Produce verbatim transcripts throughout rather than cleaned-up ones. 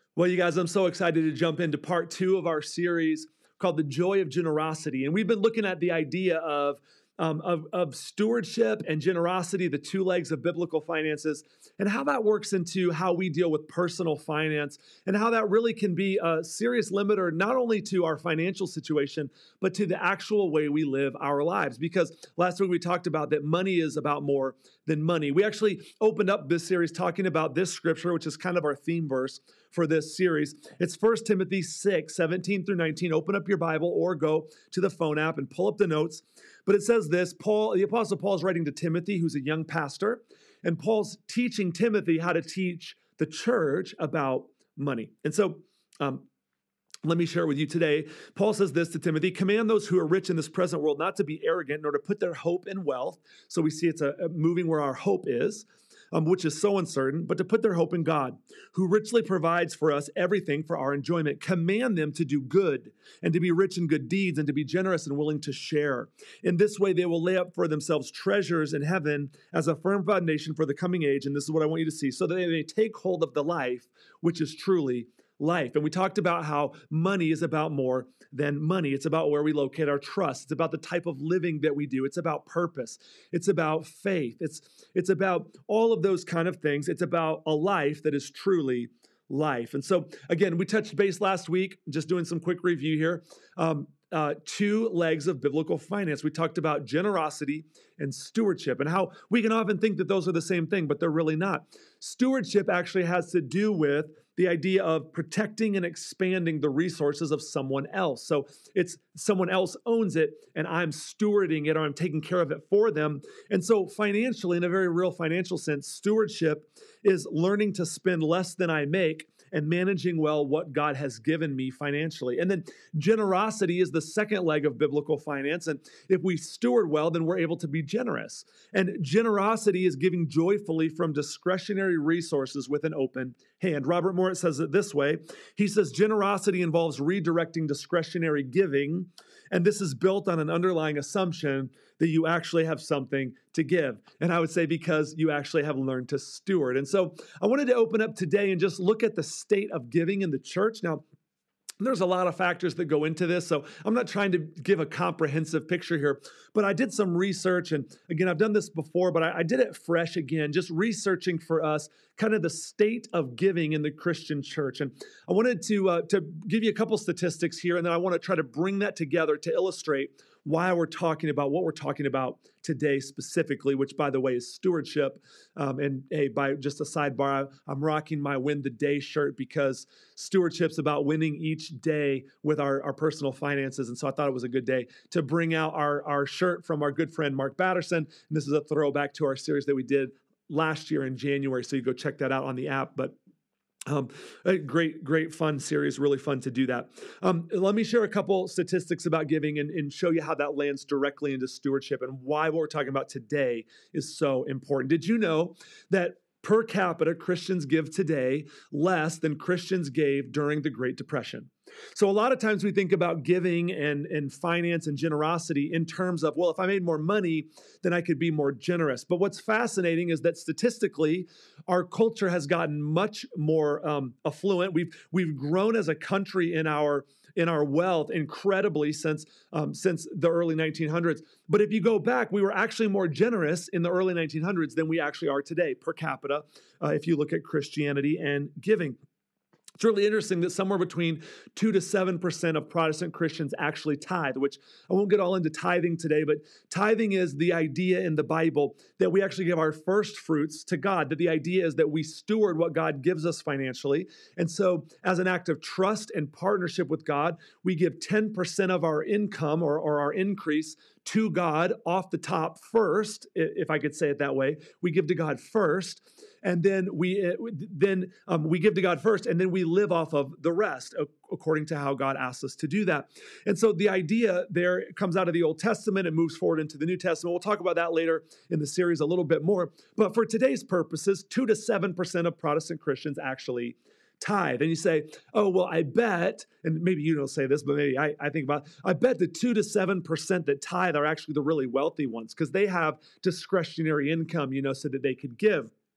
Well, you guys, I'm so excited to jump into part two of our series called The Joy of Generosity. And we've been looking at the idea of, um, of, of stewardship and generosity, the two legs of biblical finances, and how that works into how we deal with personal finance and how that really can be a serious limiter, not only to our financial situation, but to the actual way we live our lives. Because last week we talked about that money is about more than money. We actually opened up this series talking about this scripture, which is kind of our theme verse for this series. It's First Timothy six, seventeen through nineteen. Open up your Bible or go to the phone app and pull up the notes. But it says this, Paul, the Apostle Paul is writing to Timothy, who's a young pastor, and Paul's teaching Timothy how to teach the church about money. And so, um, let me share with you today. Paul says this to Timothy, command those who are rich in this present world not to be arrogant, nor to put their hope in wealth. So we see it's a, a moving where our hope is, um, which is so uncertain, but to put their hope in God, who richly provides for us everything for our enjoyment. Command them to do good and to be rich in good deeds and to be generous and willing to share. In this way, they will lay up for themselves treasures in heaven as a firm foundation for the coming age. And this is what I want you to see, so that they may take hold of the life, which is truly life. And we talked about how money is about more than money. It's about where we locate our trust. It's about the type of living that we do. It's about purpose. It's about faith. It's, it's about all of those kind of things. It's about a life that is truly life. And so, again, we touched base last week, just doing some quick review here. Um, Uh, two legs of biblical finance. We talked about generosity and stewardship and how we can often think that those are the same thing, but they're really not. Stewardship actually has to do with the idea of protecting and expanding the resources of someone else. So it's someone else owns it and I'm stewarding it or I'm taking care of it for them. And so financially, in a very real financial sense, stewardship is learning to spend less than I make and managing well what God has given me financially. And then generosity is the second leg of biblical finance. And if we steward well, then we're able to be generous. And generosity is giving joyfully from discretionary resources with an open hand. Robert Morris says it this way. He says, generosity involves redirecting discretionary giving, and this is built on an underlying assumption that you actually have something to give. And I would say because you actually have learned to steward. And so I wanted to open up today and just look at the state of giving in the church. Now, there's a lot of factors that go into this, so I'm not trying to give a comprehensive picture here, but I did some research, and again, I've done this before, but I, I did it fresh again, just researching for us kind of the state of giving in the Christian church. And I wanted to, uh, to give you a couple statistics here, and then I want to try to bring that together to illustrate why we're talking about what we're talking about today specifically, which, by the way, is stewardship. Um, and hey, by just a sidebar, I'm rocking my Win the Day shirt because stewardship's about winning each day with our, our personal finances. And so I thought it was a good day to bring out our, our shirt from our good friend, Mark Batterson. And this is a throwback to our series that we did last year in January. So you go check that out on the app. But Um, a great, great fun series, really fun to do that. Um, let me share a couple statistics about giving and, and show you how that lands directly into stewardship and why what we're talking about today is so important. Did you know that per capita, Christians give today less than Christians gave during the Great Depression? So a lot of times we think about giving and, and finance and generosity in terms of, well, if I made more money, then I could be more generous. But what's fascinating is that statistically, our culture has gotten much more um, affluent. We've we've grown as a country in our in our wealth incredibly since um, since the early nineteen hundreds. But if you go back, we were actually more generous in the early nineteen hundreds than we actually are today per capita, uh, if you look at Christianity and giving. It's really interesting that somewhere between two to seven percent of Protestant Christians actually tithe, which I won't get all into tithing today, but tithing is the idea in the Bible that we actually give our first fruits to God, that the idea is that we steward what God gives us financially. And so as an act of trust and partnership with God, we give ten percent of our income or, or our increase to God off the top first, if I could say it that way. We give to God first. And then we then um, we give to God first, and then we live off of the rest according to how God asks us to do that. And so the idea there comes out of the Old Testament and moves forward into the New Testament. We'll talk about that later in the series a little bit more. But for today's purposes, two to seven percent of Protestant Christians actually tithe. And you say, oh, well, I bet, and maybe you don't say this, but maybe I, I think about, I bet the two to seven percent that tithe are actually the really wealthy ones because they have discretionary income, you know, so that they could give.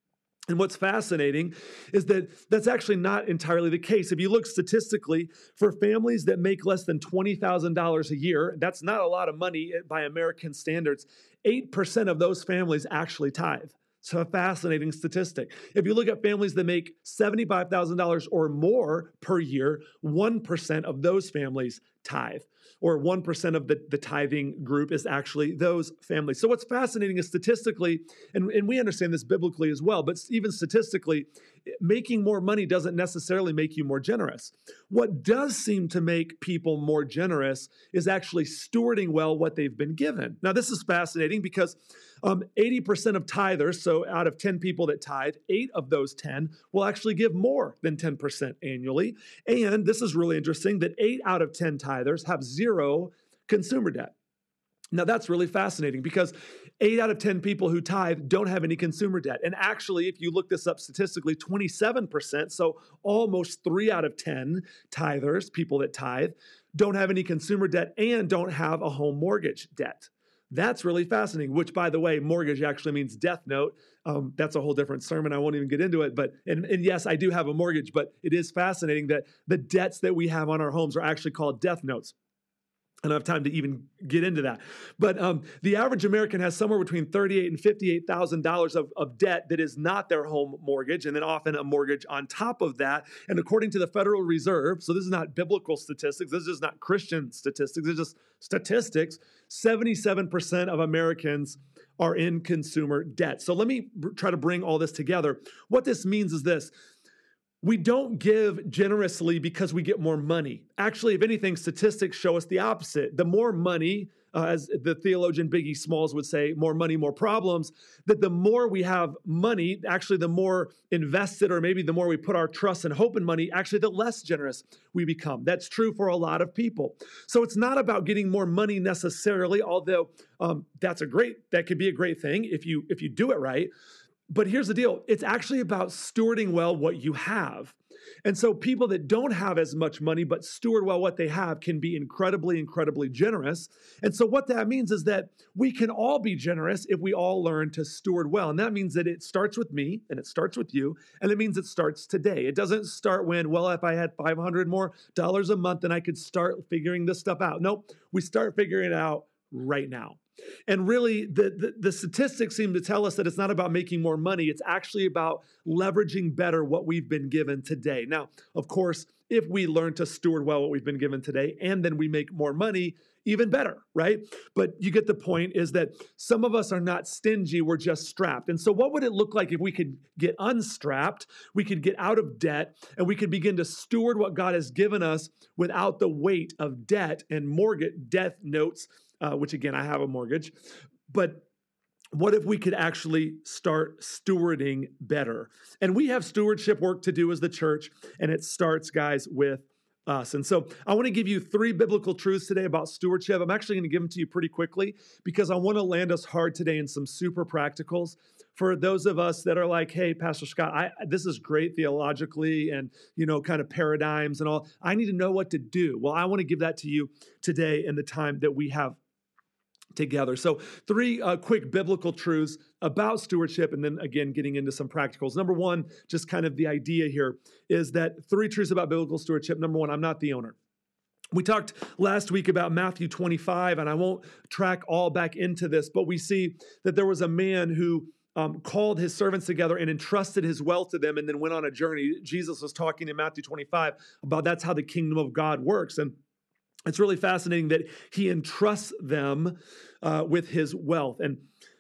And what's fascinating is that that's actually not entirely the case. If you look statistically, for families that make less than twenty thousand dollars a year, that's not a lot of money by American standards, eight percent of those families actually tithe. So a fascinating statistic. If you look at families that make seventy-five thousand dollars or more per year, one percent of those families tithe, or one percent of the, the tithing group is actually those families. So what's fascinating is statistically, and, and we understand this biblically as well, but even statistically, making more money doesn't necessarily make you more generous. What does seem to make people more generous is actually stewarding well what they've been given. Now, this is fascinating because um, eighty percent of tithers, so out of ten people that tithe, eight of those ten will actually give more than ten percent annually. And this is really interesting that eight out of ten tithers have zero consumer debt. Now, that's really fascinating because eight out of ten people who tithe don't have any consumer debt. And actually, if you look this up statistically, twenty-seven percent, so almost three out of ten tithers, people that tithe, don't have any consumer debt and don't have a home mortgage debt. That's really fascinating, which, by the way, mortgage actually means death note. Um, that's a whole different sermon. I won't even get into it. But and, and yes, I do have a mortgage, but it is fascinating that the debts that we have on our homes are actually called death notes. I don't have time to even get into that. But um, the average American has somewhere between thirty-eight thousand dollars and fifty-eight thousand dollars of, of debt that is not their home mortgage, and then often a mortgage on top of that. And according to the Federal Reserve, so this is not biblical statistics, this is not Christian statistics, it's just statistics, seventy-seven percent of Americans are in consumer debt. So let me try to bring all this together. What this means is this. We don't give generously because we get more money. Actually, if anything, statistics show us the opposite. The more money, uh, as the theologian Biggie Smalls would say, more money, more problems, that the more we have money, actually the more invested, or maybe the more we put our trust and hope in money, actually the less generous we become. That's true for a lot of people. So it's not about getting more money necessarily, although um, that's a great, that could be a great thing if you if you do it right. But here's the deal. It's actually about stewarding well what you have. And so people that don't have as much money but steward well what they have can be incredibly, incredibly generous. And so what that means is that we can all be generous if we all learn to steward well. And that means that it starts with me and it starts with you. And it means it starts today. It doesn't start when, well, if I had five hundred more dollars a month, then I could start figuring this stuff out. Nope. We start figuring it out right now. And really, the, the, the statistics seem to tell us that it's not about making more money. It's actually about leveraging better what we've been given today. Now, of course, if we learn to steward well what we've been given today, and then we make more money, even better, right? But you get the point, is that some of us are not stingy, we're just strapped. And so what would it look like if we could get unstrapped, we could get out of debt, and we could begin to steward what God has given us without the weight of debt and mortgage death notes, uh, which again, I have a mortgage. But what if we could actually start stewarding better? And we have stewardship work to do as the church, and it starts, guys, with us. And so I want to give you three biblical truths today about stewardship. I'm actually going to give them to you pretty quickly because I want to land us hard today in some super practicals for those of us that are like, hey, Pastor Scott, I, this is great theologically and, you know, kind of paradigms and all. I need to know what to do. Well, I want to give that to you today in the time that we have together. So three uh, quick biblical truths about stewardship, and then again, getting into some practicals. Number one, just kind of the idea here is that three truths about biblical stewardship. Number one, I'm not the owner. We talked last week about Matthew twenty-five, and I won't track all back into this, but we see that there was a man who um, called his servants together and entrusted his wealth to them and then went on a journey. Jesus was talking in Matthew twenty-five about that's how the kingdom of God works. And it's really fascinating that he entrusts them uh, with his wealth. And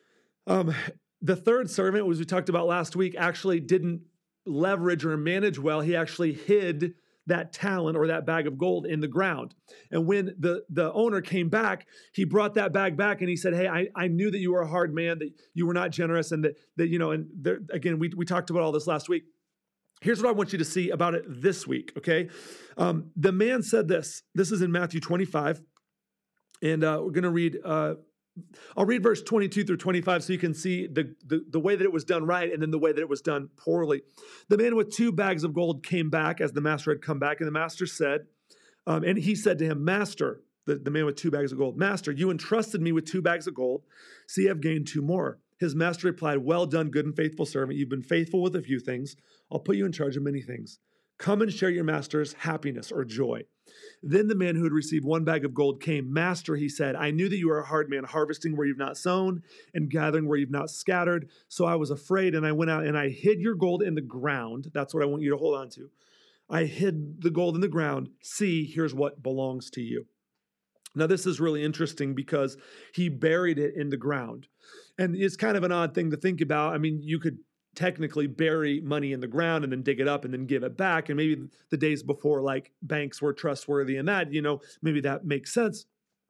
um, the third servant, as we talked about last week, actually didn't leverage or manage well. He actually hid that talent or that bag of gold in the ground. And when the, the owner came back, he brought that bag back and he said, hey, I, I knew that you were a hard man, that you were not generous, and that, that you know, and there, again, we, we talked about all this last week. Here's what I want you to see about it this week, okay? Um, the man said this. This is in Matthew twenty-five, and uh, we're going to read, uh, I'll read verse twenty-two through twenty-five so you can see the, the, the way that it was done right and then the way that it was done poorly. The man with two bags of gold came back as the master had come back, and the master said, um, and he said to him, Master, the, the man with two bags of gold, Master, you entrusted me with two bags of gold. See, I've gained two more. His master replied, well done, good and faithful servant. You've been faithful with a few things. I'll put you in charge of many things. Come and share your master's happiness or joy. Then the man who had received one bag of gold came. Master, he said, I knew that you are a hard man, harvesting where you've not sown and gathering where you've not scattered. So I was afraid, and I went out and I hid your gold in the ground. That's what I want you to hold on to. I hid the gold in the ground. See, here's what belongs to you. Now, this is really interesting because he buried it in the ground. And it's kind of an odd thing to think about. I mean, you could technically bury money in the ground and then dig it up and then give it back. And maybe the days before, like, banks were trustworthy and that, you know, maybe that makes sense.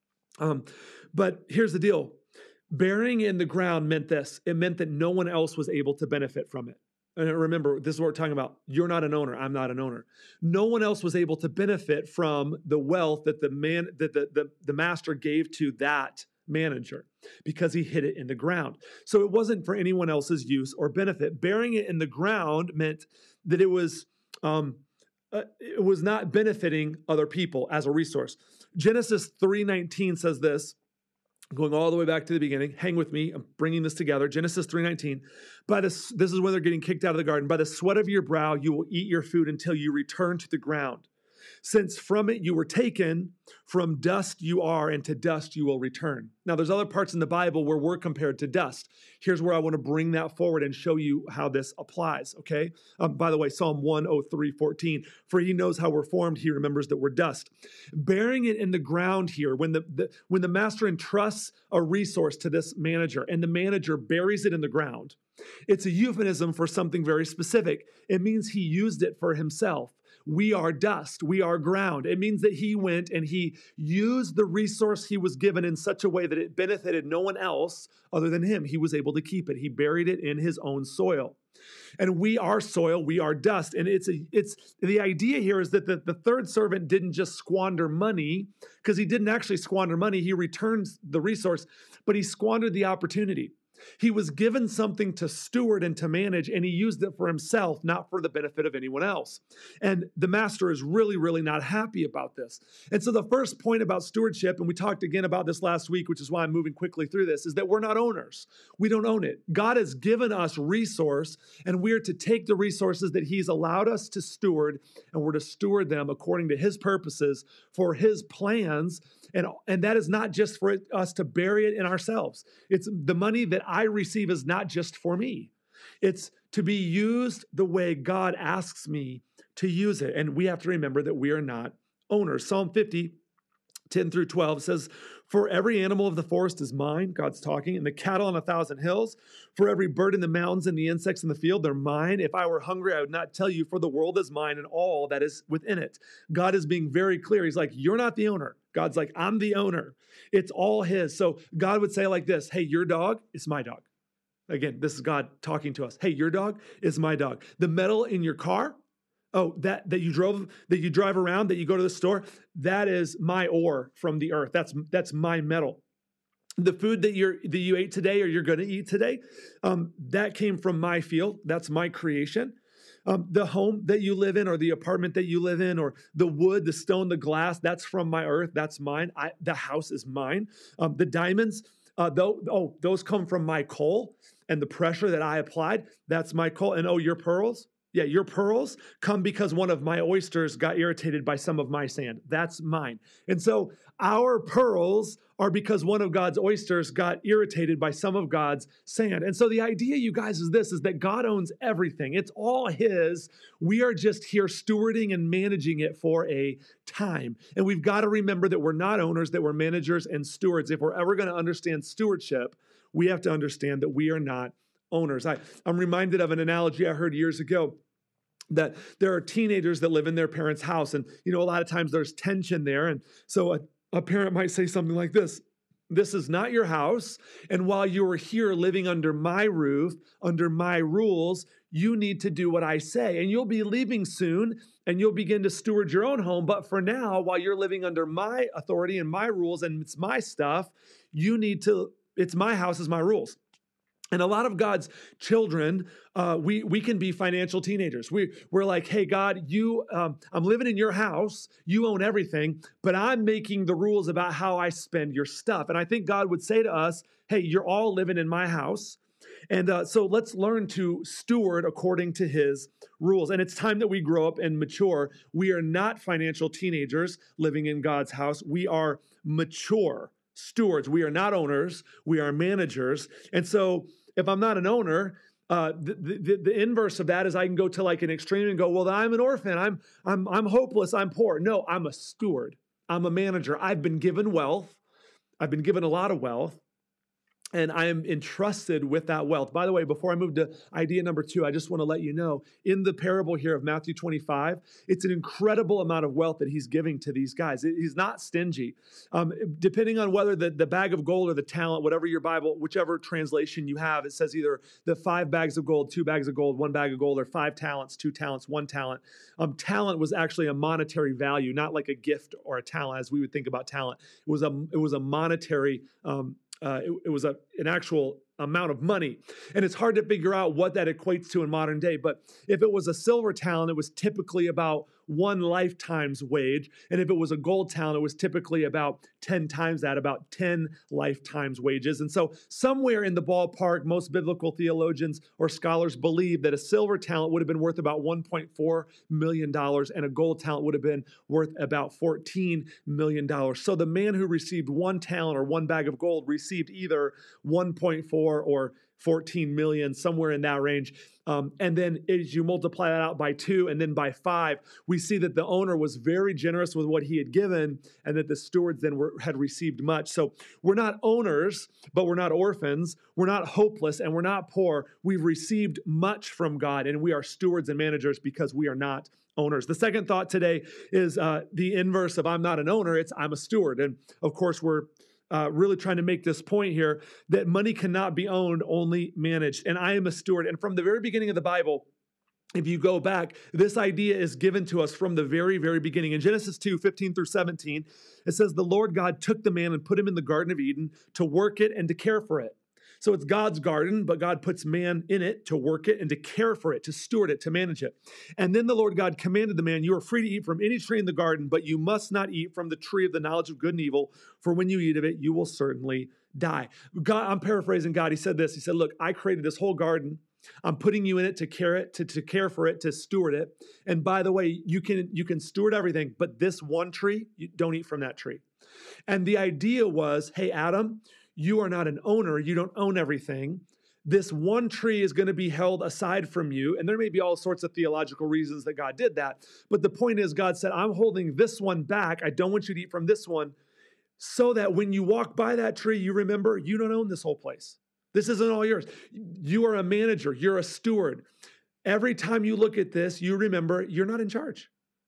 Um, but here's the deal. Burying it in the ground meant this. It meant that no one else was able to benefit from it. And remember, this is what we're talking about. You're not an owner. I'm not an owner. No one else was able to benefit from the wealth that the man, that the, the, the master gave to that manager because he hid it in the ground. So it wasn't for anyone else's use or benefit. Burying it in the ground meant that it was um, uh, it was not benefiting other people as a resource. Genesis three nineteen says this, going all the way back to the beginning. Hang with me. I'm bringing this together. Genesis three nineteen. By this, this is when they're getting kicked out of the garden. By the sweat of your brow, you will eat your food until you return to the ground. Since from it you were taken, from dust you are, and to dust you will return. Now, there's other parts in the Bible where we're compared to dust. Here's where I want to bring that forward and show you how this applies, okay? Um, by the way, Psalm one oh three fourteen, for he knows how we're formed, he remembers that we're dust. Burying it in the ground here, when the, the, when the master entrusts a resource to this manager and the manager buries it in the ground, it's a euphemism for something very specific. It means he used it for himself. We are dust. We are ground. It means that he went and he used the resource he was given in such a way that it benefited no one else other than him. He was able to keep it. He buried it in his own soil. And we are soil. We are dust. And it's a, it's the idea here is that the, the third servant didn't just squander money, because he didn't actually squander money. He returns the resource, but he squandered the opportunity. He was given something to steward and to manage, and he used it for himself, not for the benefit of anyone else. And the master is really, really not happy about this. And so the first point about stewardship, and we talked again about this last week, which is why I'm moving quickly through this, is that we're not owners. We don't own it. God has given us resource, and we're to take the resources that he's allowed us to steward, and we're to steward them according to his purposes for his plans. And, and that is not just for us to bury it in ourselves. It's the money that I receive is not just for me. It's to be used the way God asks me to use it. And we have to remember that we are not owners. Psalm fifty, ten through twelve says, for every animal of the forest is mine, God's talking, and the cattle on a thousand hills. For every bird in the mountains and the insects in the field, they're mine. If I were hungry, I would not tell you, for the world is mine and all that is within it. God is being very clear. He's like, you're not the owner. God's like, I'm the owner. It's all his. So God would say like this, hey, your dog is my dog. Again, this is God talking to us. Hey, your dog is my dog. The metal in your car, oh, that, that you drove, that you drive around, that you go to the store, that is my ore from the earth. That's, that's my metal. The food that you're that you ate today or you're going to eat today, um, that came from my field. That's my creation. Um, the home that you live in or the apartment that you live in or the wood, the stone, the glass, that's from my earth. That's mine. I, the house is mine. Um, the diamonds, uh, though, oh, those come from my coal and the pressure that I applied. That's my coal. And oh, your pearls? Yeah, your pearls come because one of my oysters got irritated by some of my sand. That's mine. And so our pearls are because one of God's oysters got irritated by some of God's sand. And so the idea, you guys, is this, is that God owns everything. It's all his. We are just here stewarding and managing it for a time. And we've got to remember that we're not owners, that we're managers and stewards. If we're ever going to understand stewardship, we have to understand that we are not owners. I, I'm reminded of an analogy I heard years ago, that there are teenagers that live in their parents' house. And, you know, a lot of times there's tension there. And so a, a parent might say something like this, this is not your house. And while you are here living under my roof, under my rules, you need to do what I say. And you'll be leaving soon and you'll begin to steward your own home. But for now, while you're living under my authority and my rules and it's my stuff, you need to, it's my house, is my rules. And a lot of God's children, uh, we we can be financial teenagers. We, we're like, hey, God, you, um, I'm living in your house. You own everything, but I'm making the rules about how I spend your stuff. And I think God would say to us, hey, you're all living in my house. And uh, so let's learn to steward according to his rules. And it's time that we grow up and mature. We are not financial teenagers living in God's house. We are mature stewards. We are not owners. We are managers. And so if I'm not an owner, uh, the, the, the inverse of that is I can go to like an extreme and go, well, I'm an orphan. I'm, I'm, I'm hopeless. I'm poor. No, I'm a steward. I'm a manager. I've been given wealth. I've been given a lot of wealth. And I am entrusted with that wealth. By the way, before I move to idea number two, I just want to let you know, in the parable here of Matthew twenty-five, it's an incredible amount of wealth that he's giving to these guys. He's not stingy. Um, depending on whether the, the bag of gold or the talent, whatever your Bible, whichever translation you have, it says either the five bags of gold, two bags of gold, one bag of gold, or five talents, two talents, one talent. Um, talent was actually a monetary value, not like a gift or a talent as we would think about talent. It was a, it was a monetary um Uh, it, it was a, an actual amount of money. And it's hard to figure out what that equates to in modern day. But if it was a silver talent, it was typically about one lifetime's wage. And if it was a gold talent, it was typically about ten times that, about ten lifetimes' wages. And so somewhere in the ballpark, most biblical theologians or scholars believe that a silver talent would have been worth about one point four million dollars and a gold talent would have been worth about fourteen million dollars. So the man who received one talent or one bag of gold received either one point four or fourteen million, somewhere in that range. Um, and then as you multiply that out by two and then by five, we see that the owner was very generous with what he had given and that the stewards then were, had received much. So we're not owners, but we're not orphans. We're not hopeless and we're not poor. We've received much from God and we are stewards and managers because we are not owners. The second thought today is uh, the inverse of I'm not an owner, it's I'm a steward. And of course, we're Uh, really trying to make this point here that money cannot be owned, only managed. And I am a steward. And from the very beginning of the Bible, if you go back, this idea is given to us from the very, very beginning. In Genesis two, fifteen through seventeen, it says, the Lord God took the man and put him in the Garden of Eden to work it and to care for it. So it's God's garden, but God puts man in it to work it and to care for it, to steward it, to manage it. And then the Lord God commanded the man, you are free to eat from any tree in the garden, but you must not eat from the tree of the knowledge of good and evil, for when you eat of it, you will certainly die. God, I'm paraphrasing God. He said this, he said, look, I created this whole garden. I'm putting you in it to care it, to, to care for it, to steward it. And by the way, you can, you can steward everything, but this one tree, you don't eat from that tree. And the idea was, hey, Adam, you are not an owner. You don't own everything. This one tree is going to be held aside from you. And there may be all sorts of theological reasons that God did that. But the point is, God said, I'm holding this one back. I don't want you to eat from this one so that when you walk by that tree, you remember you don't own this whole place. This isn't all yours. You are a manager. You're a steward. Every time you look at this, you remember you're not in charge.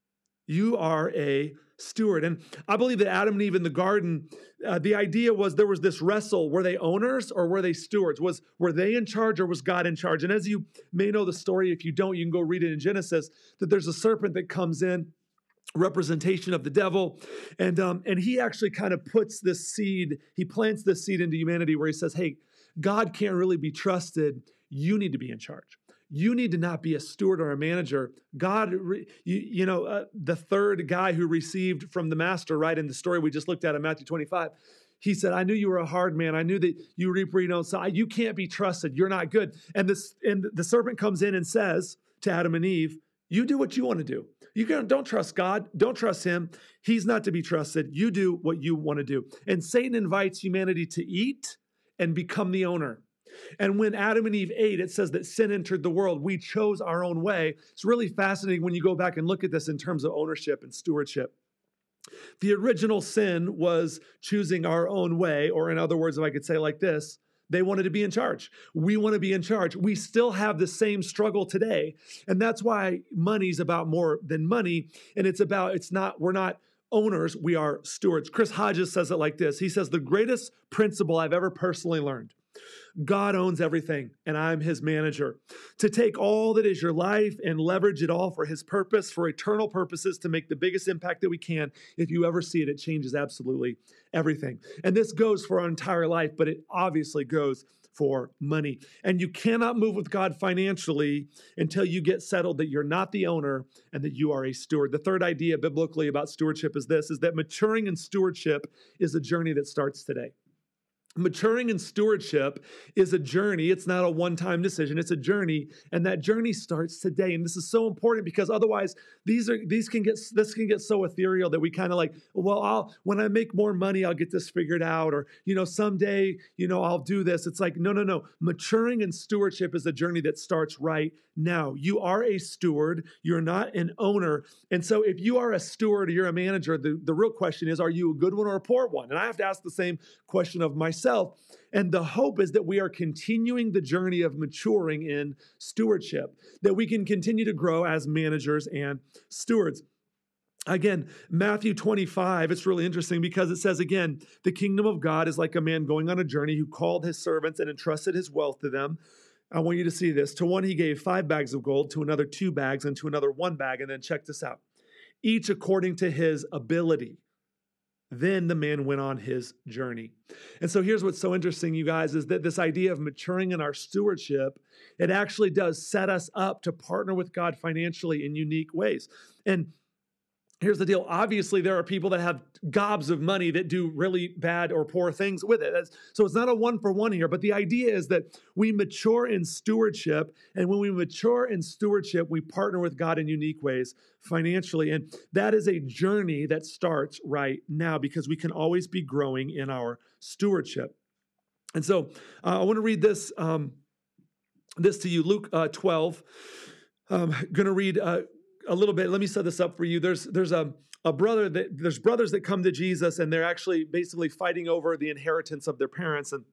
You are a steward. And I believe that Adam and Eve in the garden, uh, the idea was there was this wrestle. Were they owners or were they stewards? Was, were they in charge or was God in charge? And as you may know the story, if you don't, you can go read it in Genesis, that there's a serpent that comes in, representation of the devil. And, um, and he actually kind of puts this seed, he plants this seed into humanity where he says, hey, God can't really be trusted. You need to be in charge. You need to not be a steward or a manager. God, you, you know, uh, the third guy who received from the master, right, in the story we just looked at in Matthew twenty-five, he said, I knew you were a hard man. I knew that you reap where you don't sow. You can't be trusted. You're not good. And, this, and the serpent comes in and says to Adam and Eve, you do what you want to do. You can, don't trust God. Don't trust him. He's not to be trusted. You do what you want to do. And Satan invites humanity to eat and become the owner. And when Adam and Eve ate, it says that sin entered the world. We chose our own way. It's really fascinating when you go back and look at this in terms of ownership and stewardship. The original sin was choosing our own way, or in other words, if I could say it like this, they wanted to be in charge. We want to be in charge. We still have the same struggle today. And that's why money's about more than money. And it's about, it's not, we're not owners, we are stewards. Chris Hodges says it like this. He says, the greatest principle I've ever personally learned, God owns everything, and I'm his manager. To take all that is your life and leverage it all for his purpose, for eternal purposes, to make the biggest impact that we can. If you ever see it, it changes absolutely everything. And this goes for our entire life, but it obviously goes for money. And you cannot move with God financially until you get settled that you're not the owner and that you are a steward. The third idea biblically about stewardship is this, is that maturing in stewardship is a journey that starts today. Maturing in stewardship is a journey. It's not a one-time decision. It's a journey, and that journey starts today. And this is so important because otherwise, these are these can get this can get so ethereal that we kind of like, well, I'll when I make more money, I'll get this figured out, or you know, someday, you know, I'll do this. It's like, no, no, no. Maturing in stewardship is a journey that starts right now. You are a steward. You're not an owner. And so, if you are a steward or you're a manager, the, the real question is, are you a good one or a poor one? And I have to ask the same question of myself. And the hope is that we are continuing the journey of maturing in stewardship, that we can continue to grow as managers and stewards. Again, Matthew twenty-five, it's really interesting because it says, again, the kingdom of God is like a man going on a journey who called his servants and entrusted his wealth to them. I want you to see this. To one, he gave five bags of gold, to another, two bags, and to another, one bag. And then check this out. Each according to his ability. Then the man went on his journey. And so here's what's so interesting, you guys, is that this idea of maturing in our stewardship, it actually does set us up to partner with God financially in unique ways. And here's the deal. Obviously, there are people that have gobs of money that do really bad or poor things with it. That's, so it's not a one for one here, but the idea is that we mature in stewardship. And when we mature in stewardship, we partner with God in unique ways financially. And that is a journey that starts right now because we can always be growing in our stewardship. And so uh, I want to read this, um, this to you, Luke uh, twelve. I'm going to read uh, a little bit. Let me set this up for you. There's there's a, a brother that there's brothers that come to Jesus and they're actually basically fighting over the inheritance of their parents. And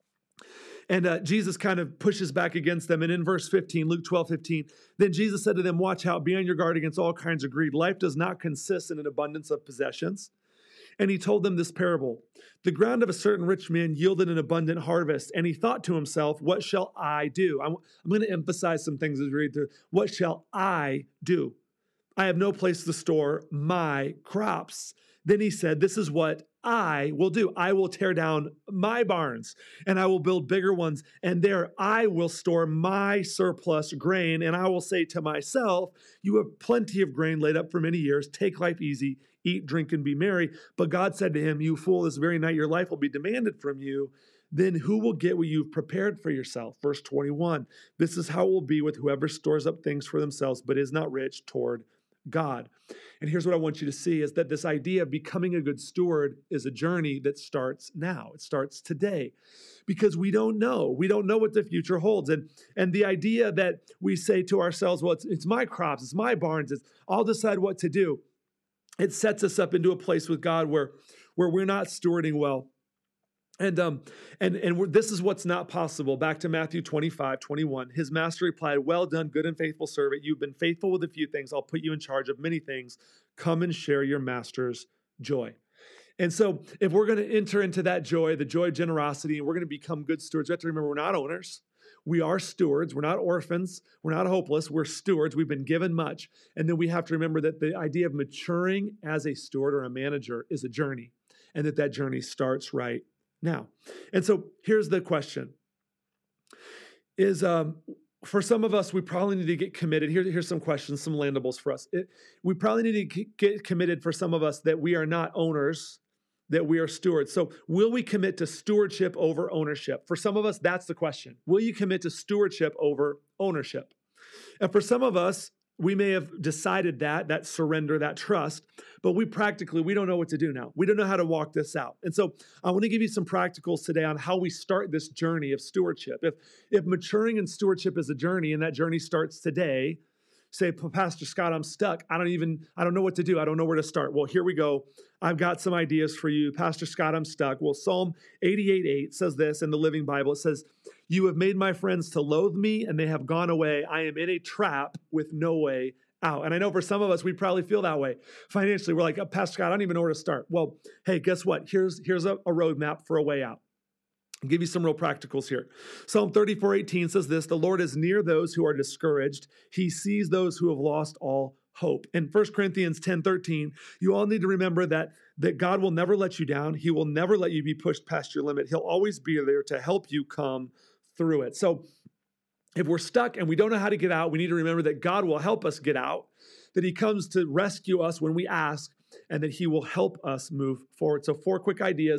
and uh, Jesus kind of pushes back against them. And in verse fifteen, Luke twelve, fifteen, then Jesus said to them, watch out, be on your guard against all kinds of greed. Life does not consist in an abundance of possessions. And he told them this parable. The ground of a certain rich man yielded an abundant harvest. And he thought to himself, what shall I do? I'm, I'm going to emphasize some things as we read through. What shall I do? I have no place to store my crops. Then he said, this is what I will do. I will tear down my barns and I will build bigger ones. And there I will store my surplus grain. And I will say to myself, you have plenty of grain laid up for many years. Take life easy, eat, drink, and be merry. But God said to him, you fool, this very night your life will be demanded from you. Then who will get what you've prepared for yourself? Verse twenty-one, this is how it will be with whoever stores up things for themselves, but is not rich toward God. And here's what I want you to see is that this idea of becoming a good steward is a journey that starts now. It starts today because we don't know. We don't know what the future holds. And, and the idea that we say to ourselves, well, it's, it's my crops, it's my barns, it's, I'll decide what to do. It sets us up into a place with God where, where we're not stewarding well. And um and and we're, this is what's not possible. Back to Matthew twenty-five, twenty-one. His master replied, well done, good and faithful servant. You've been faithful with a few things. I'll put you in charge of many things. Come and share your master's joy. And so if we're going to enter into that joy, the joy of generosity, and we're going to become good stewards, we have to remember we're not owners. We are stewards. We're not orphans. We're not hopeless. We're stewards. We've been given much. And then we have to remember that the idea of maturing as a steward or a manager is a journey, and that that journey starts right now. And so here's the question is, um, for some of us, we probably need to get committed. Here, here's some questions, some landables for us. It, we probably need to get committed for some of us that we are not owners, that we are stewards. So will we commit to stewardship over ownership? For some of us, that's the question. Will you commit to stewardship over ownership? And for some of us, we may have decided that, that surrender, that trust, but we practically, we don't know what to do now. We don't know how to walk this out. And so I want to give you some practicals today on how we start this journey of stewardship. If, if maturing in stewardship is a journey and that journey starts today, say, Pastor Scott, I'm stuck. I don't even, I don't know what to do. I don't know where to start. Well, here we go. I've got some ideas for you. Pastor Scott, I'm stuck. Well, Psalm eighty-eight eight says this in the Living Bible. It says, you have made my friends to loathe me and they have gone away. I am in a trap with no way out. And I know for some of us, we probably feel that way. Financially, we're like, oh, Pastor Scott, I don't even know where to start. Well, hey, guess what? Here's, here's a, a roadmap for a way out. I'll give you some real practicals here. Psalm thirty-four eighteen says this, the Lord is near those who are discouraged. He sees those who have lost all hope. In First Corinthians ten thirteen, you all need to remember that, that God will never let you down. He will never let you be pushed past your limit. He'll always be there to help you come through it. So if we're stuck and we don't know how to get out, we need to remember that God will help us get out, that he comes to rescue us when we ask, and that he will help us move forward. So four quick ideas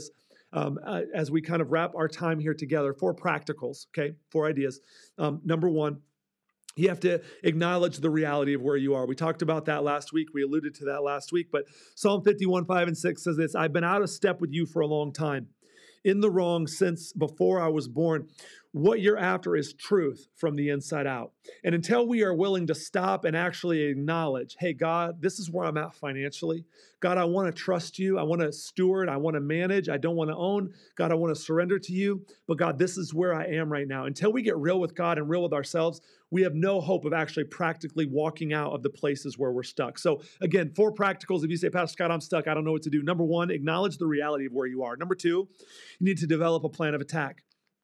um, uh, as we kind of wrap our time here together. Four practicals, okay? Four ideas. Um, number one, you have to acknowledge the reality of where you are. We talked about that last week. We alluded to that last week. But Psalm fifty-one, five and six says this: I've been out of step with you for a long time, in the wrong since before I was born. What you're after is truth from the inside out. And until we are willing to stop and actually acknowledge, hey, God, this is where I'm at financially. God, I want to trust you. I want to steward. I want to manage. I don't want to own. God, I want to surrender to you. But God, this is where I am right now. Until we get real with God and real with ourselves, we have no hope of actually practically walking out of the places where we're stuck. So again, four practicals. If you say, Pastor Scott, I'm stuck, I don't know what to do. Number one, acknowledge the reality of where you are. Number two, you need to develop a plan of attack.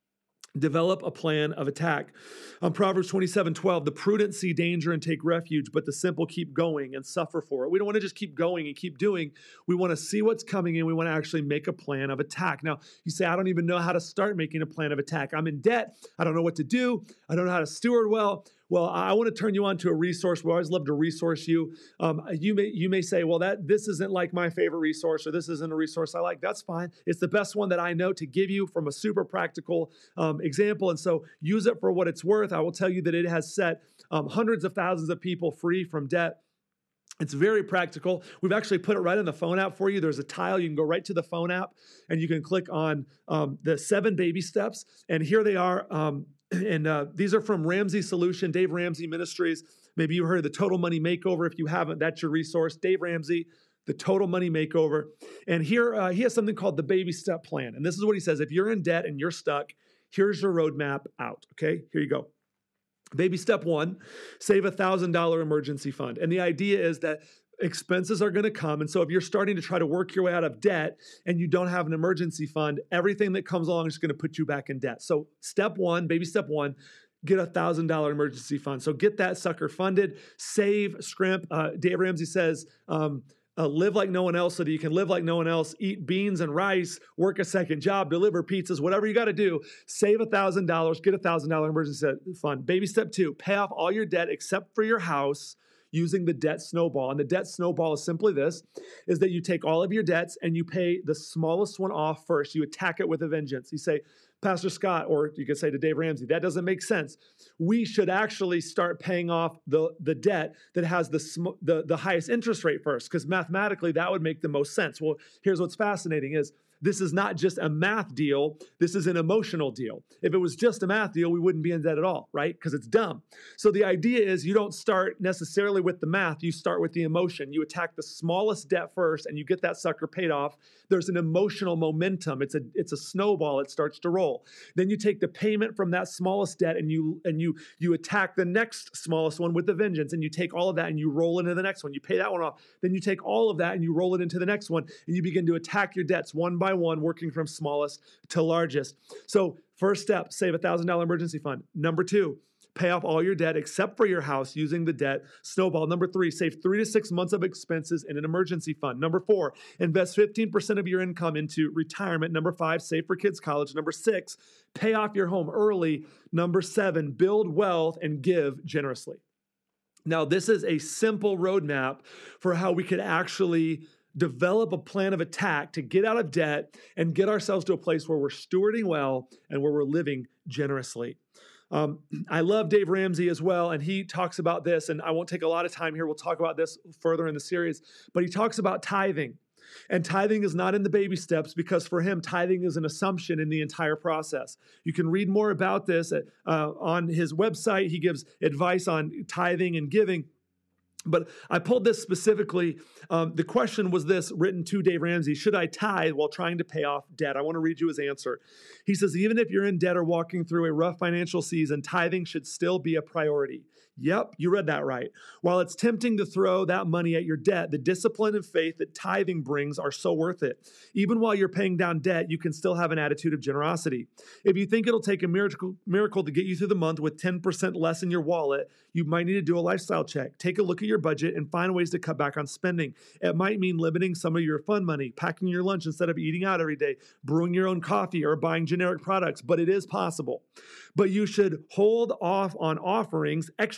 Develop a plan of attack. On Proverbs twenty-seven twelve, the prudent see danger and take refuge, but the simple keep going and suffer for it. We don't want to just keep going and keep doing. We want to see what's coming and we want to actually make a plan of attack. Now, you say, I don't even know how to start making a plan of attack. I'm in debt. I don't know what to do. I don't know how to steward well. Well, I want to turn you on to a resource. We always love to resource you. Um, you may you may say, well, that this isn't like my favorite resource, or this isn't a resource I like. That's fine. It's the best one that I know to give you from a super practical um, example. And so use it for what it's worth. I will tell you that it has set um, hundreds of thousands of people free from debt. It's very practical. We've actually put it right in the phone app for you. There's a tile. You can go right to the phone app and you can click on um, the seven baby steps. And here they are. Um, and uh, these are from Ramsey Solution, Dave Ramsey Ministries. Maybe you heard the Total Money Makeover. If you haven't, that's your resource. Dave Ramsey, the Total Money Makeover. And here uh, he has something called the Baby Step Plan. And this is what he says. If you're in debt and you're stuck, here's your roadmap out. Okay, here you go. Baby step one, save a one thousand dollars emergency fund. And the idea is that expenses are going to come. And so if you're starting to try to work your way out of debt and you don't have an emergency fund, everything that comes along is going to put you back in debt. So step one, baby step one, get a one thousand dollars emergency fund. So get that sucker funded, save, scrimp. Uh, Dave Ramsey says, um, Uh, live like no one else so that you can live like no one else, eat beans and rice, work a second job, deliver pizzas, whatever you got to do, save one thousand dollars, get a one thousand dollars emergency fund. Baby step two, pay off all your debt except for your house using the debt snowball. And the debt snowball is simply this, is that you take all of your debts and you pay the smallest one off first. You attack it with a vengeance. You say, Pastor Scott, or you could say to Dave Ramsey, that doesn't make sense. We should actually start paying off the, the debt that has the, sm- the, the highest interest rate first, because mathematically that would make the most sense. Well, here's what's fascinating is this is not just a math deal. This is an emotional deal. If it was just a math deal, we wouldn't be in debt at all, right? Because it's dumb. So the idea is you don't start necessarily with the math. You start with the emotion. You attack the smallest debt first and you get that sucker paid off. There's an emotional momentum. It's a, it's a snowball. It starts to roll. Then you take the payment from that smallest debt and you, and you, you attack the next smallest one with the vengeance. And you take all of that and you roll into the next one. You pay that one off. Then you take all of that and you roll it into the next one. And you begin to attack your debts one by one, working from smallest to largest. So first step, save a one thousand dollars emergency fund. Number two, pay off all your debt except for your house using the debt snowball. Number three, save three to six months of expenses in an emergency fund. Number four, invest fifteen percent of your income into retirement. Number five, save for kids' college. Number six, pay off your home early. Number seven, build wealth and give generously. Now, this is a simple roadmap for how we could actually develop a plan of attack to get out of debt and get ourselves to a place where we're stewarding well and where we're living generously. Um, I love Dave Ramsey as well, and he talks about this, and I won't take a lot of time here. We'll talk about this further in the series, but he talks about tithing. And tithing is not in the baby steps because for him, tithing is an assumption in the entire process. You can read more about this uh, on his website. He gives advice on tithing and giving. But I pulled this specifically. Um, the question was this, written to Dave Ramsey: should I tithe while trying to pay off debt? I want to read you his answer. He says, even if you're in debt or walking through a rough financial season, tithing should still be a priority. Yep, you read that right. While it's tempting to throw that money at your debt, the discipline and faith that tithing brings are so worth it. Even while you're paying down debt, you can still have an attitude of generosity. If you think it'll take a miracle, miracle to get you through the month with ten percent less in your wallet, you might need to do a lifestyle check. Take a look at your budget and find ways to cut back on spending. It might mean limiting some of your fun money, packing your lunch instead of eating out every day, brewing your own coffee, or buying generic products, but it is possible. But you should hold off on offerings, extra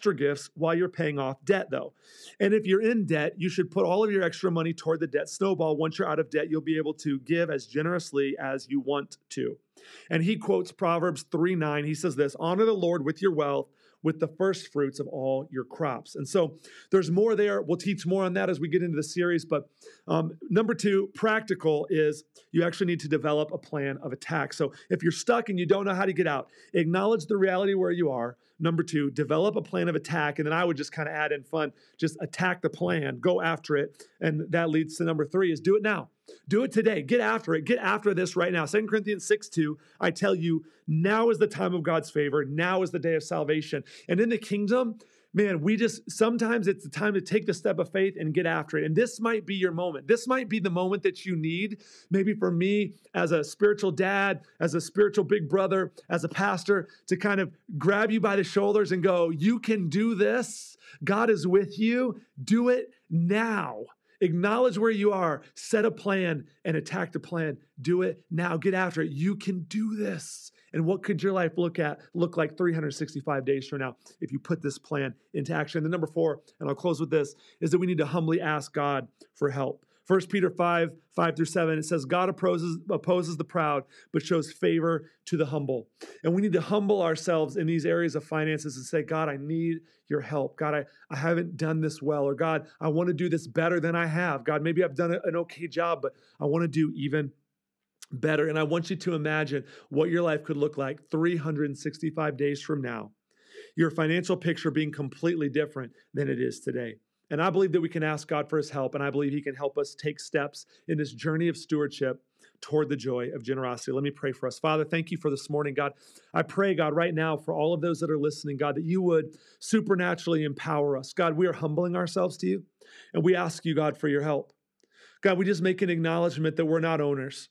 extra gifts while you're paying off debt, though. And if you're in debt, you should put all of your extra money toward the debt snowball. Once you're out of debt, you'll be able to give as generously as you want to. And he quotes Proverbs three nine. He says this, honor the Lord with your wealth, with the first fruits of all your crops. And so there's more there. We'll teach more on that as we get into the series. But um, number two, practical, is you actually need to develop a plan of attack. So if you're stuck and you don't know how to get out, acknowledge the reality where you are. Number two, develop a plan of attack. And then I would just kind of add in fun, just attack the plan, go after it. And that leads to number three is do it now. Do it today. Get after it. Get after this right now. Second Corinthians six two, I tell you, now is the time of God's favor. Now is the day of salvation. And in the kingdom, man, we just, sometimes it's the time to take the step of faith and get after it. And this might be your moment. This might be the moment that you need. Maybe for me, as a spiritual dad, as a spiritual big brother, as a pastor, to kind of grab you by the shoulders and go, you can do this. God is with you. Do it now. Acknowledge where you are, set a plan, and attack the plan. Do it now. Get after it. You can do this. And what could your life look at look like three hundred sixty-five days from now if you put this plan into action? And the number four, and I'll close with this, is that we need to humbly ask God for help. First Peter five, five through seven, it says, God opposes, opposes the proud, but shows favor to the humble. And we need to humble ourselves in these areas of finances and say, God, I need your help. God, I, I haven't done this well. Or God, I want to do this better than I have. God, maybe I've done an okay job, but I want to do even better. And I want you to imagine what your life could look like three hundred sixty-five days from now. Your financial picture being completely different than it is today. And I believe that we can ask God for his help, and I believe he can help us take steps in this journey of stewardship toward the joy of generosity. Let me pray for us. Father, thank you for this morning, God. I pray, God, right now for all of those that are listening, God, that you would supernaturally empower us. God, we are humbling ourselves to you, and we ask you, God, for your help. God, we just make an acknowledgement that we're not owners.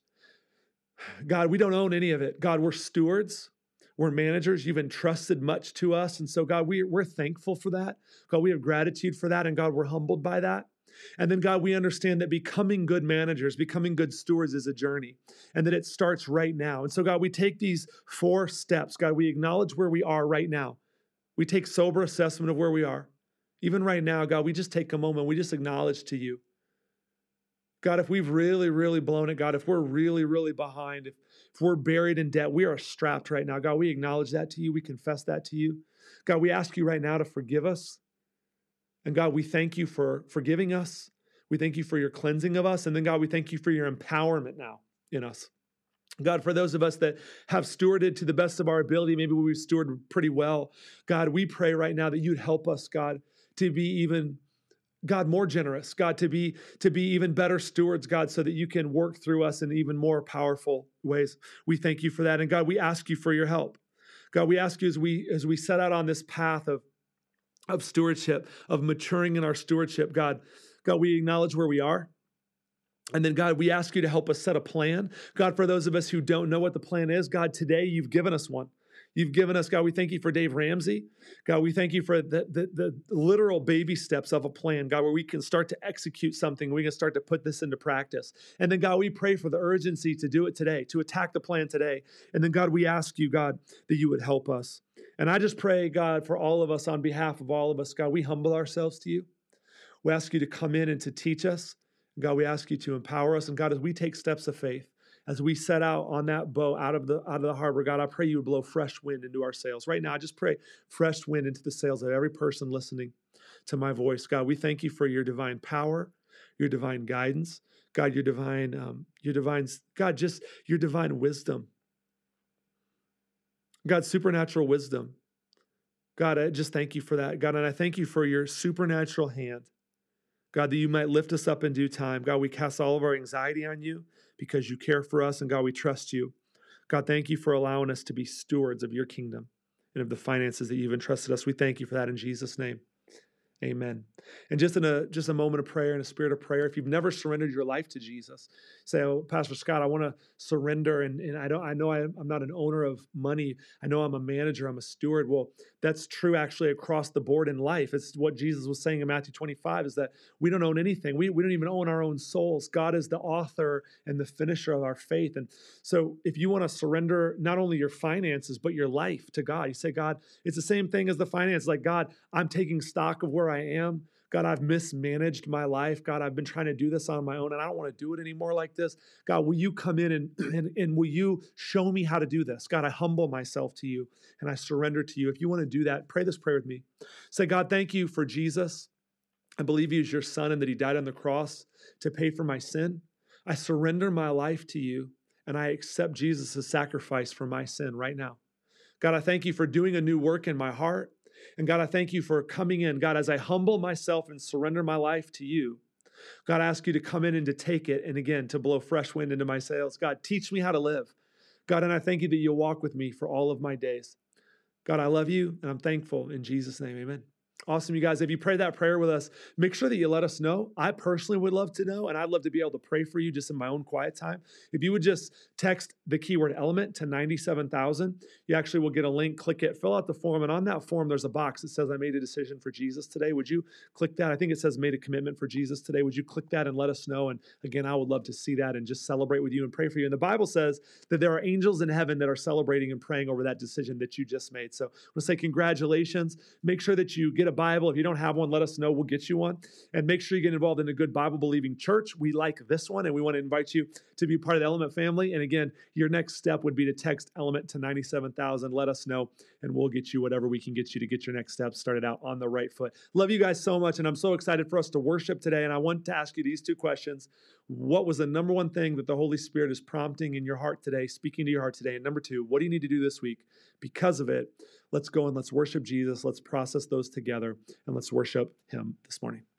God, we don't own any of it. God, we're stewards. We're managers. You've entrusted much to us. And so, God, we, we're thankful for that. God, we have gratitude for that. And God, we're humbled by that. And then, God, we understand that becoming good managers, becoming good stewards is a journey, and that it starts right now. And so, God, we take these four steps. God, we acknowledge where we are right now. We take sober assessment of where we are. Even right now, God, we just take a moment. We just acknowledge to you. God, if we've really, really blown it, God, if we're really, really behind, if, if we're buried in debt, we are strapped right now. God, we acknowledge that to you. We confess that to you. God, we ask you right now to forgive us. And God, we thank you for forgiving us. We thank you for your cleansing of us. And then, God, we thank you for your empowerment now in us. God, for those of us that have stewarded to the best of our ability, maybe we've stewarded pretty well. God, we pray right now that you'd help us, God, to be even God, more generous, God, to be to be even better stewards, God, so that you can work through us in even more powerful ways. We thank you for that. And God, we ask you for your help. God, we ask you as we as we set out on this path of, of stewardship, of maturing in our stewardship, God, God, we acknowledge where we are. And then, God, we ask you to help us set a plan. God, for those of us who don't know what the plan is, God, today you've given us one. You've given us, God, we thank you for Dave Ramsey. God, we thank you for the, the, the literal baby steps of a plan, God, where we can start to execute something. We can start to put this into practice. And then, God, we pray for the urgency to do it today, to attack the plan today. And then, God, we ask you, God, that you would help us. And I just pray, God, for all of us, on behalf of all of us, God, we humble ourselves to you. We ask you to come in and to teach us. God, we ask you to empower us. And God, as we take steps of faith, as we set out on that boat out of the out of the harbor, God, I pray you would blow fresh wind into our sails. Right now, I just pray fresh wind into the sails of every person listening to my voice. God, we thank you for your divine power, your divine guidance. God, your divine, um, your divine, God, just your divine wisdom. God, supernatural wisdom. God, I just thank you for that. God, and I thank you for your supernatural hand. God, that you might lift us up in due time. God, we cast all of our anxiety on you because you care for us, and God, we trust you. God, thank you for allowing us to be stewards of your kingdom and of the finances that you've entrusted us. We thank you for that in Jesus' name. Amen. And just in a just a moment of prayer, in a spirit of prayer, if you've never surrendered your life to Jesus, say, "Oh, Pastor Scott, I want to surrender, and, and I don't. I know I, I'm not an owner of money. I know I'm a manager. I'm a steward." Well, that's true actually across the board in life. It's what Jesus was saying in Matthew twenty-five: is that we don't own anything. We we don't even own our own souls. God is the author and the finisher of our faith. And so, if you want to surrender not only your finances but your life to God, you say, "God, it's the same thing as the finance. Like, God, I'm taking stock of where I am. God, I've mismanaged my life. God, I've been trying to do this on my own and I don't want to do it anymore like this. God, will you come in and, and, and will you show me how to do this? God, I humble myself to you and I surrender to you." If you want to do that, pray this prayer with me. Say, "God, thank you for Jesus. I believe he is your son and that he died on the cross to pay for my sin. I surrender my life to you and I accept Jesus' sacrifice for my sin right now. God, I thank you for doing a new work in my heart. And God, I thank you for coming in. God, as I humble myself and surrender my life to you, God, I ask you to come in and to take it and again, to blow fresh wind into my sails. God, teach me how to live. God, and I thank you that you'll walk with me for all of my days. God, I love you and I'm thankful. In Jesus' name, amen. Awesome, you guys. If you pray that prayer with us, make sure that you let us know. I personally would love to know, and I'd love to be able to pray for you just in my own quiet time. If you would just text the keyword element to ninety-seven thousand, you actually will get a link, click it, fill out the form, and on that form, there's a box that says, "I made a decision for Jesus today." Would you click that? I think it says, "Made a commitment for Jesus today." Would you click that and let us know? And again, I would love to see that and just celebrate with you and pray for you. And the Bible says that there are angels in heaven that are celebrating and praying over that decision that you just made. So I want to say congratulations. Make sure that you get a Bible. If you don't have one, let us know. We'll get you one. And make sure you get involved in a good Bible-believing church. We like this one, and we want to invite you to be part of the Element family. And again, your next step would be to text Element to ninety-seven thousand. Let us know, and we'll get you whatever we can get you to get your next steps started out on the right foot. Love you guys so much, and I'm so excited for us to worship today. And I want to ask you these two questions. What was the number one thing that the Holy Spirit is prompting in your heart today, speaking to your heart today? And number two, what do you need to do this week because of it? Let's go and let's worship Jesus. Let's process those together, and let's worship him this morning.